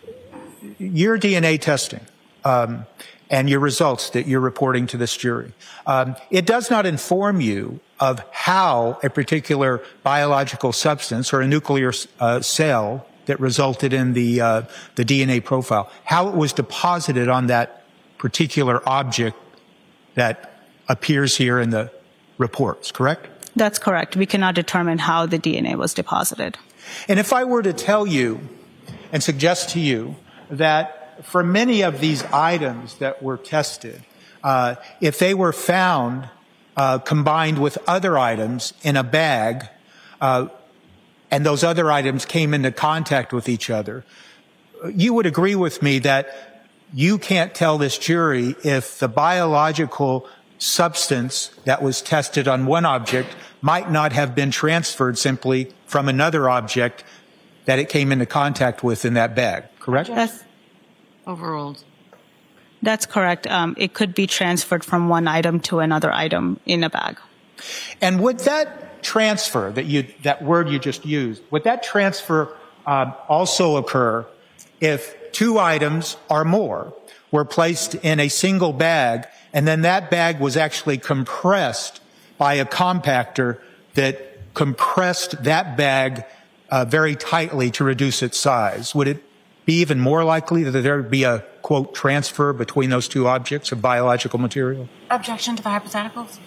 your D N A testing um, and your results that you're reporting to this jury, um, it does not inform you of how a particular biological substance or a nuclear uh, cell that resulted in the uh, the D N A profile, how it was deposited on that particular object that appears here in the reports, correct? That's correct. We cannot determine how the D N A was deposited. And if I were to tell you and suggest to you that for many of these items that were tested, uh, if they were found uh, combined with other items in a bag, uh, and those other items came into contact with each other, you would agree with me that you can't tell this jury if the biological substance that was tested on one object might not have been transferred simply from another object that it came into contact with in that bag, correct? Yes. Overruled. That's correct. Um, it could be transferred from one item to another item in a bag. And would that transfer, that you that word you just used, would that transfer um, also occur if two items or more were placed in a single bag and then that bag was actually compressed by a compactor that compressed that bag uh, very tightly to reduce its size, would it be even more likely that there would be a, quote, transfer between those two objects of biological material? Objection to the hypotheticals.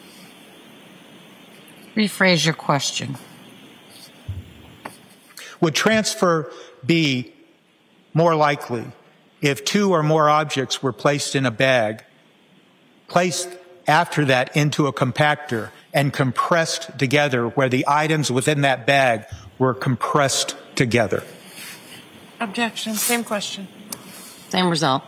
Rephrase your question. Would transfer be more likely if two or more objects were placed in a bag, placed after that into a compactor, and compressed together where the items within that bag were compressed together? Objection. Same question. Same result.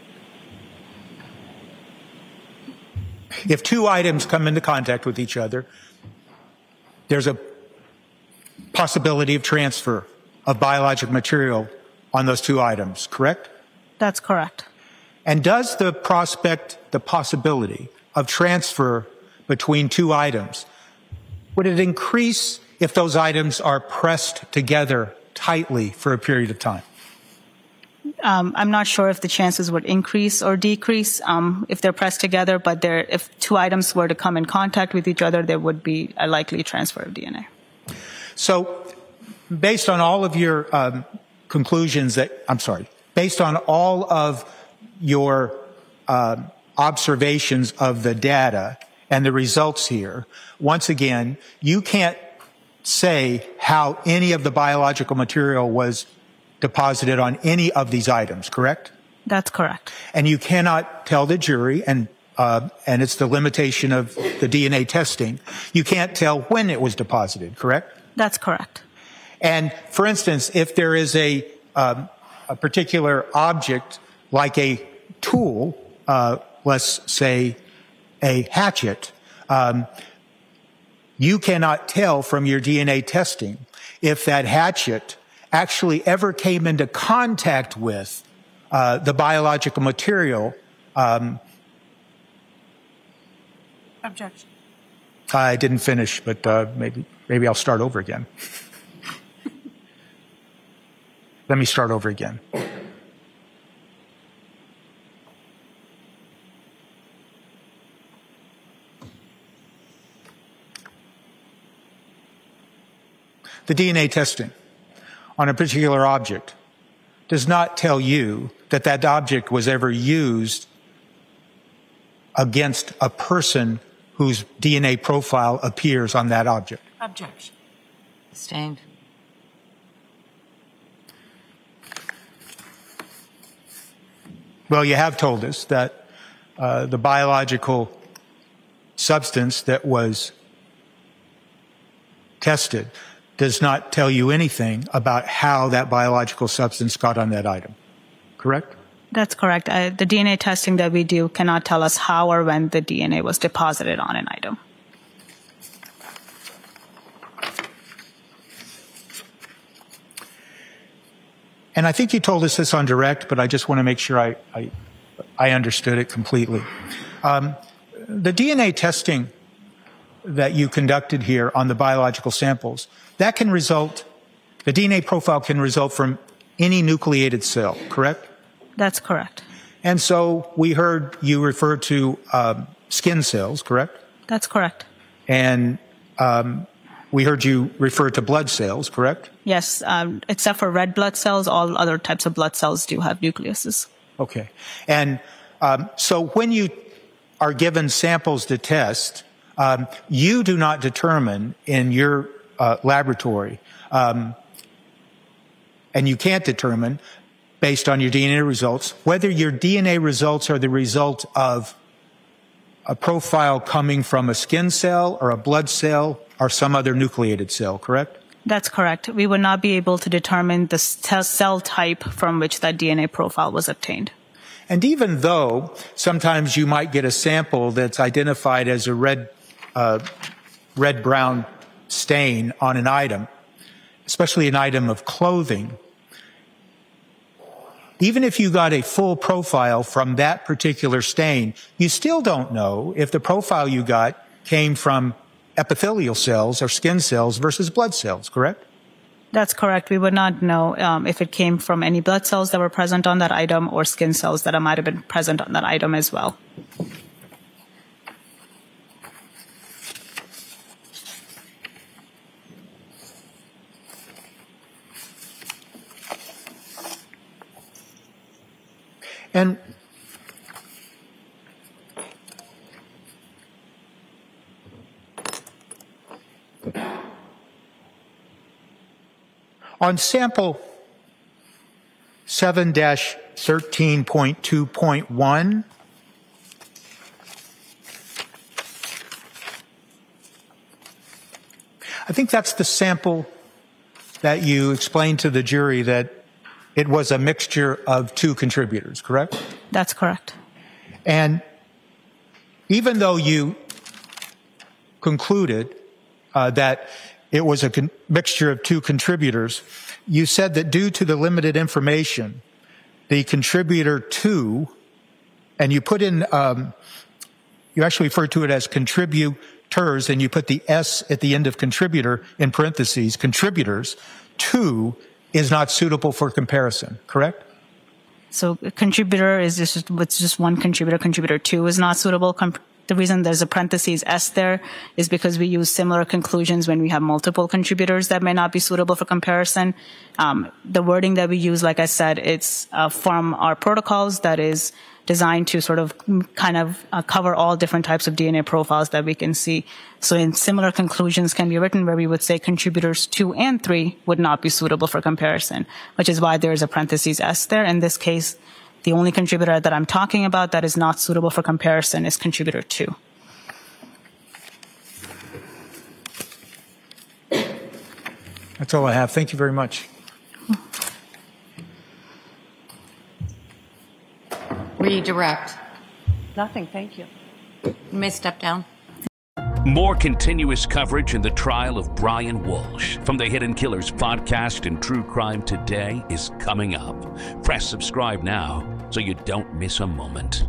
If two items come into contact with each other, there's a possibility of transfer of biologic material on those two items, correct? That's correct. And does the prospect, the possibility of transfer between two items, would it increase if those items are pressed together tightly for a period of time? Um, I'm not sure if the chances would increase or decrease um, if they're pressed together, but there, if two items were to come in contact with each other, there would be a likely transfer of D N A. So, based on all of your um, conclusions that, I'm sorry, based on all of your uh, observations of the data and the results here, once again, you can't say how any of the biological material was deposited on any of these items, correct? That's correct. And you cannot tell the jury, and uh, and it's the limitation of the D N A testing, you can't tell when it was deposited, correct? That's correct. And for instance, if there is a, um, a particular object like a tool, uh, let's say a hatchet, um, you cannot tell from your D N A testing if that hatchet actually ever came into contact with uh, the biological material. Um, Objection. I didn't finish, but uh, maybe maybe I'll start over again. Let me start over again. The D N A testing on a particular object does not tell you that that object was ever used against a person whose D N A profile appears on that object. Objection. Sustained. Well, you have told us that uh, the biological substance that was tested does not tell you anything about how that biological substance got on that item, correct? That's correct. Uh, the D N A testing that we do cannot tell us how or when the D N A was deposited on an item. And I think you told us this on direct, but I just want to make sure I, I, I understood it completely. Um, the D N A testing that you conducted here on the biological samples, that can result, the D N A profile can result from any nucleated cell, correct? That's correct. And so we heard you refer to um, skin cells, correct? That's correct. And um, we heard you refer to blood cells, correct? Yes, um, except for red blood cells, all other types of blood cells do have nucleuses. Okay. And um, so when you are given samples to test, um, you do not determine in your uh, laboratory, um, and you can't determine based on your D N A results, whether your D N A results are the result of a profile coming from a skin cell or a blood cell or some other nucleated cell, correct? That's correct. We would not be able to determine the cell type from which that D N A profile was obtained. And even though sometimes you might get a sample that's identified as a red, uh, red-brown stain on an item, especially an item of clothing, even if you got a full profile from that particular stain, you still don't know if the profile you got came from epithelial cells or skin cells versus blood cells, correct? That's correct. We would not know um, if it came from any blood cells that were present on that item or skin cells that might have been present on that item as well. And on sample seven dash thirteen point two point one, I think that's the sample that you explained to the jury that it was a mixture of two contributors, correct? That's correct. And even though you concluded uh, that it was a con- mixture of two contributors, you said that due to the limited information, the contributor two, and you put in, um, you actually refer to it as contributors, and you put the S at the end of contributor in parentheses, contributors, two is not suitable for comparison, correct? So a contributor is just, it's just one contributor. Contributor two is not suitable. Com- the reason there's a parentheses S there is because we use similar conclusions when we have multiple contributors that may not be suitable for comparison. Um, the wording that we use, like I said, it's uh, from our protocols that is designed to sort of kind of uh, cover all different types of D N A profiles that we can see. So in similar conclusions can be written where we would say contributors two and three would not be suitable for comparison, which is why there is a parentheses S there. In this case, the only contributor that I'm talking about that is not suitable for comparison is contributor two. That's all I have. Thank you very much. Redirect. Nothing, thank you. You may step down. More continuous coverage in the trial of Brian Walsh from the Hidden Killers podcast and True Crime Today is coming up. Press subscribe now so you don't miss a moment.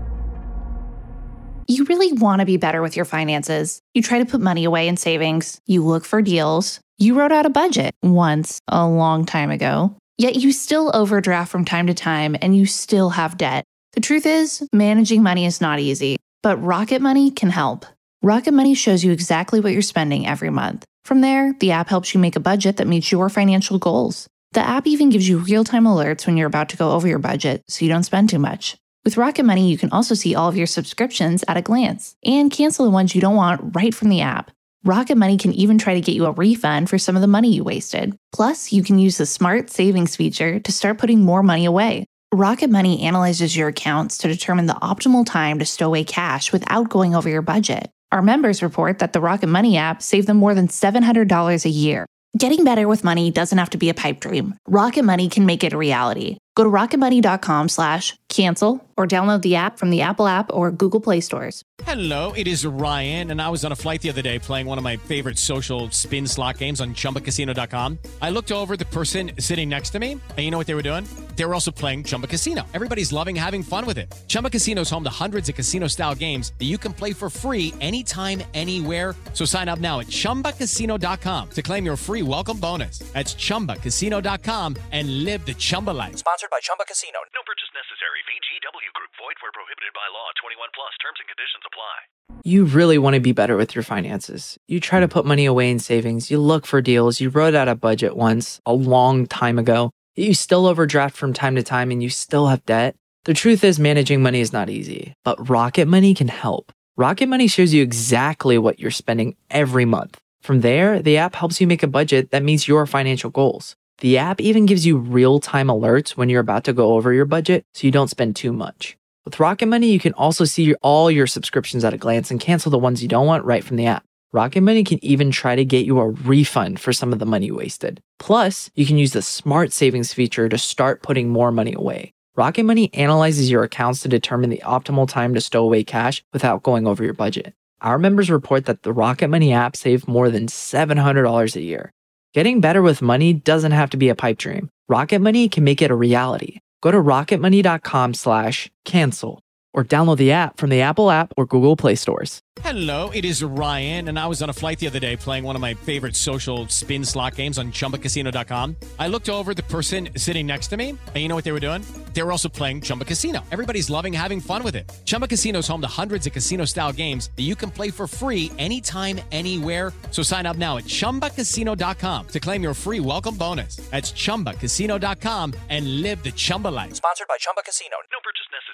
You really want to be better with your finances. You try to put money away in savings. You look for deals. You wrote out a budget once a long time ago. Yet you still overdraft from time to time and you still have debt. The truth is, managing money is not easy, but Rocket Money can help. Rocket Money shows you exactly what you're spending every month. From there, the app helps you make a budget that meets your financial goals. The app even gives you real-time alerts when you're about to go over your budget, so you don't spend too much. With Rocket Money, you can also see all of your subscriptions at a glance and cancel the ones you don't want right from the app. Rocket Money can even try to get you a refund for some of the money you wasted. Plus, you can use the Smart Savings feature to start putting more money away. Rocket Money analyzes your accounts to determine the optimal time to stow away cash without going over your budget. Our members report that the Rocket Money app saved them more than seven hundred dollars a year. Getting better with money doesn't have to be a pipe dream. Rocket Money can make it a reality. Go to rocketmoney.com slash cancel or download the app from the Apple app or Google Play stores. Hello, it is Ryan, and I was on a flight the other day playing one of my favorite social spin slot games on chumba casino dot com. I looked over at the person sitting next to me, and you know what they were doing? They were also playing Chumba Casino. Everybody's loving having fun with it. Chumba Casino is home to hundreds of casino-style games that you can play for free anytime, anywhere. So sign up now at chumba casino dot com to claim your free welcome bonus. That's chumba casino dot com and live the Chumba life. Sponsored by Chumba Casino. No purchase necessary. V G W Group. Void where prohibited by law. twenty-one plus. Terms and conditions apply. You really want to be better with your finances. You try to put money away in savings. You look for deals. You wrote out a budget once a long time ago. You still overdraft from time to time and you still have debt. The truth is, managing money is not easy, but Rocket Money can help. Rocket Money shows you exactly what you're spending every month. From there, the app helps you make a budget that meets your financial goals. The app even gives you real-time alerts when you're about to go over your budget so you don't spend too much. With Rocket Money, you can also see all your subscriptions at a glance and cancel the ones you don't want right from the app. Rocket Money can even try to get you a refund for some of the money you wasted. Plus, you can use the Smart Savings feature to start putting more money away. Rocket Money analyzes your accounts to determine the optimal time to stow away cash without going over your budget. Our members report that the Rocket Money app saved more than seven hundred dollars a year. Getting better with money doesn't have to be a pipe dream. Rocket Money can make it a reality. Go to rocketmoney.com slash cancel or download the app from the Apple app or Google Play stores. Hello, it is Ryan, and I was on a flight the other day playing one of my favorite social spin slot games on chumba casino dot com. I looked over at the person sitting next to me, and you know what they were doing? They were also playing Chumba Casino. Everybody's loving having fun with it. Chumba Casino is home to hundreds of casino-style games that you can play for free anytime, anywhere. So sign up now at chumba casino dot com to claim your free welcome bonus. That's chumba casino dot com and live the Chumba life. Sponsored by Chumba Casino. No purchase necessary.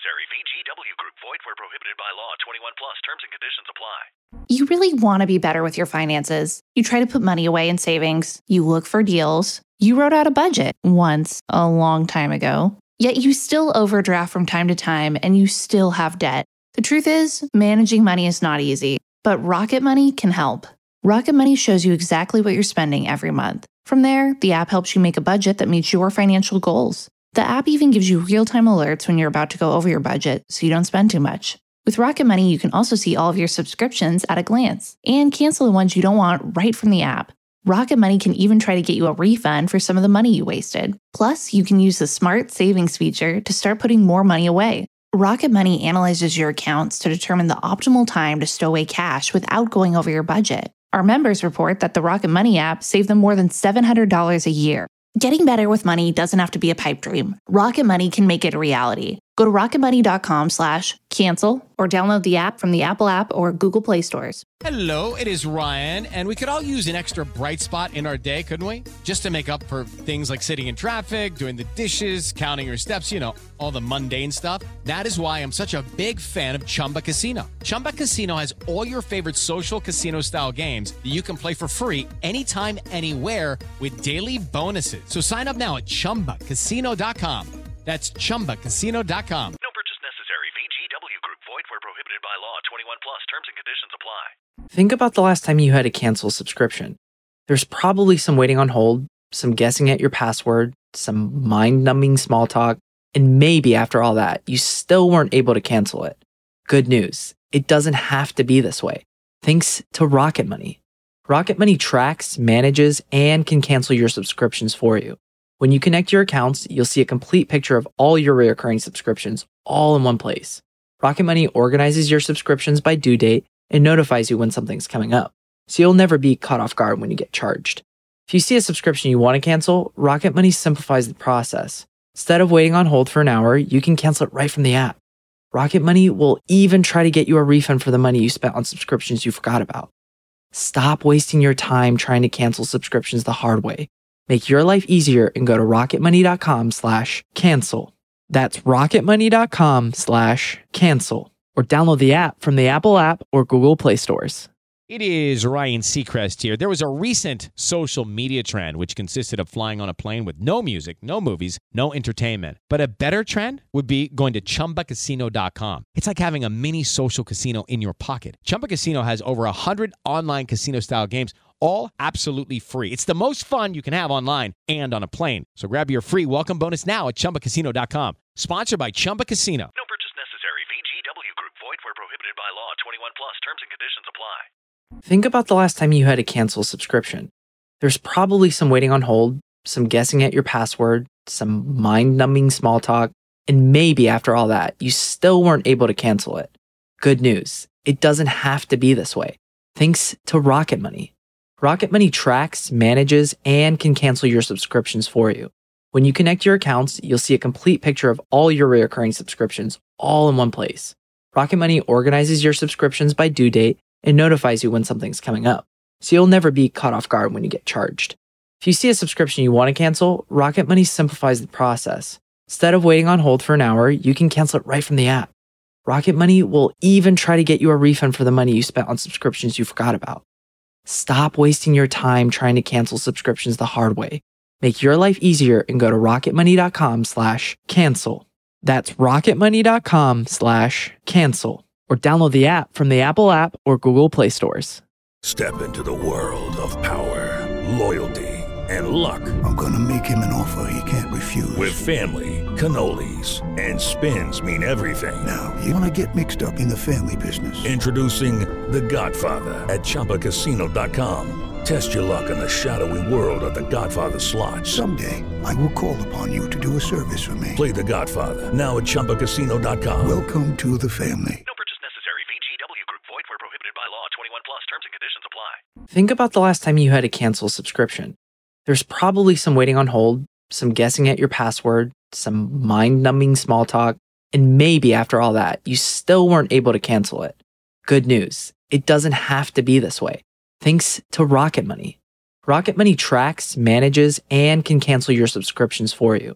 necessary. V G W Group. Void where prohibited by law. twenty-one plus. Terms and conditions apply. You really want to be better with your finances. You try to put money away in savings. You look for deals. You wrote out a budget once a long time ago. Yet you still overdraft from time to time and you still have debt. The truth is, managing money is not easy, but Rocket Money can help. Rocket Money shows you exactly what you're spending every month. From there, the app helps you make a budget that meets your financial goals. The app even gives you real-time alerts when you're about to go over your budget so you don't spend too much. With Rocket Money, you can also see all of your subscriptions at a glance and cancel the ones you don't want right from the app. Rocket Money can even try to get you a refund for some of the money you wasted. Plus, you can use the Smart Savings feature to start putting more money away. Rocket Money analyzes your accounts to determine the optimal time to stow away cash without going over your budget. Our members report that the Rocket Money app saved them more than seven hundred dollars a year. Getting better with money doesn't have to be a pipe dream. Rocket Money can make it a reality. Go to rocketmoney.com slash cancel or download the app from the Apple app or Google Play stores. Hello, it is Ryan, and we could all use an extra bright spot in our day, couldn't we? Just to make up for things like sitting in traffic, doing the dishes, counting your steps, you know, all the mundane stuff. That is why I'm such a big fan of Chumba Casino. Chumba Casino has all your favorite social casino-style games that you can play for free anytime, anywhere with daily bonuses. So sign up now at chumba casino dot com. That's chumba casino dot com. No purchase necessary. V G W Group. Void where prohibited by law. twenty-one plus. Terms and conditions apply. Think about the last time you had to cancel a subscription. There's probably some waiting on hold, some guessing at your password, some mind-numbing small talk, and maybe after all that, you still weren't able to cancel it. Good news, it doesn't have to be this way. Thanks to Rocket Money. Rocket Money tracks, manages, and can cancel your subscriptions for you. When you connect your accounts, you'll see a complete picture of all your recurring subscriptions all in one place. Rocket Money organizes your subscriptions by due date and notifies you when something's coming up, so you'll never be caught off guard when you get charged. If you see a subscription you want to cancel, Rocket Money simplifies the process. Instead of waiting on hold for an hour, you can cancel it right from the app. Rocket Money will even try to get you a refund for the money you spent on subscriptions you forgot about. Stop wasting your time trying to cancel subscriptions the hard way. Make your life easier and go to rocketmoney.com slash cancel. That's rocketmoney.com slash cancel. Or download the app from the Apple app or Google Play stores. It is Ryan Seacrest here. There was a recent social media trend which consisted of flying on a plane with no music, no movies, no entertainment. But a better trend would be going to chumba casino dot com. It's like having a mini social casino in your pocket. Chumba Casino has over one hundred online casino-style games, all absolutely free. It's the most fun you can have online and on a plane. So grab your free welcome bonus now at chumba casino dot com. Sponsored by Chumba Casino. No purchase necessary. V G W Group. Void where prohibited by law. twenty-one plus. Terms and conditions apply. Think about the last time you had to cancel a subscription. There's probably some waiting on hold, some guessing at your password, some mind-numbing small talk, and maybe after all that, you still weren't able to cancel it. Good news, it doesn't have to be this way. Thanks to Rocket Money. Rocket Money tracks, manages, and can cancel your subscriptions for you. When you connect your accounts, you'll see a complete picture of all your recurring subscriptions all in one place. Rocket Money organizes your subscriptions by due date and notifies you when something's coming up, so you'll never be caught off guard when you get charged. If you see a subscription you want to cancel, Rocket Money simplifies the process. Instead of waiting on hold for an hour, you can cancel it right from the app. Rocket Money will even try to get you a refund for the money you spent on subscriptions you forgot about. Stop wasting your time trying to cancel subscriptions the hard way. Make your life easier and go to rocketmoney.com slash cancel. That's rocketmoney.com slash cancel. Or download the app from the Apple app or Google Play stores. Step into the world of power, loyalty, and luck. I'm gonna make him an offer he can't refuse. With family, cannolis, and spins mean everything. Now, you wanna get mixed up in the family business. Introducing The Godfather at chumba casino dot com. Test your luck in the shadowy world of The Godfather slot. Someday, I will call upon you to do a service for me. Play The Godfather now at chumba casino dot com. Welcome to the family. No purchase necessary. V G W Group. Void where prohibited by law. twenty-one plus. Terms and conditions apply. Think about the last time you had to cancel a subscription. There's probably some waiting on hold, some guessing at your password, some mind-numbing small talk, and maybe after all that, you still weren't able to cancel it. Good news, it doesn't have to be this way. Thanks to Rocket Money. Rocket Money tracks, manages, and can cancel your subscriptions for you.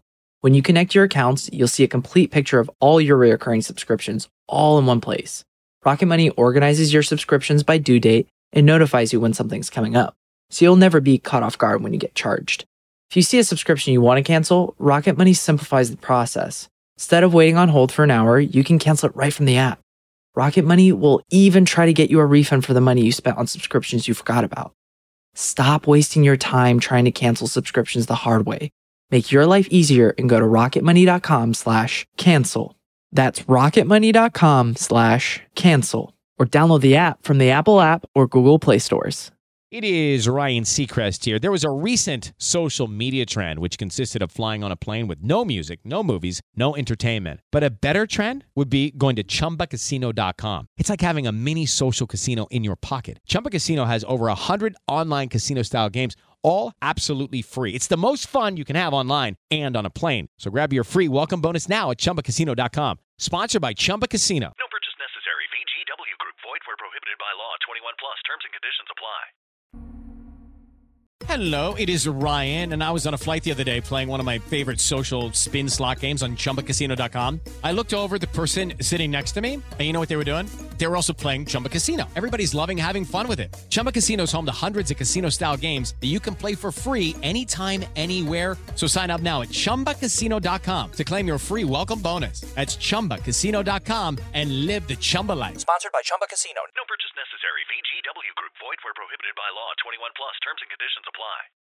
When you connect your accounts, you'll see a complete picture of all your recurring subscriptions all in one place. Rocket Money organizes your subscriptions by due date and notifies you when something's coming up, so you'll never be caught off guard when you get charged. If you see a subscription you want to cancel, Rocket Money simplifies the process. Instead of waiting on hold for an hour, you can cancel it right from the app. Rocket Money will even try to get you a refund for the money you spent on subscriptions you forgot about. Stop wasting your time trying to cancel subscriptions the hard way. Make your life easier and go to rocketmoney.com slash cancel. That's rocketmoney.com slash cancel. Or download the app from the Apple app or Google Play stores. It is Ryan Seacrest here. There was a recent social media trend which consisted of flying on a plane with no music, no movies, no entertainment. But a better trend would be going to chumba casino dot com. It's like having a mini social casino in your pocket. Chumba Casino has over one hundred online casino-style games, all absolutely free. It's the most fun you can have online and on a plane. So grab your free welcome bonus now at chumba casino dot com. Sponsored by Chumba Casino. No purchase necessary. V G W Group. Void where prohibited by law. twenty-one plus. Terms and conditions apply. Hello, it is Ryan, and I was on a flight the other day playing one of my favorite social spin slot games on chumba casino dot com. I looked over at the person sitting next to me, and you know what they were doing? They were also playing Chumba Casino. Everybody's loving having fun with it. Chumba Casino is home to hundreds of casino-style games that you can play for free anytime, anywhere. So sign up now at chumba casino dot com to claim your free welcome bonus. That's chumba casino dot com and live the Chumba life. Sponsored by Chumba Casino. No purchase necessary. V G W Group. Void where prohibited by law. twenty-one plus. Terms and conditions apply.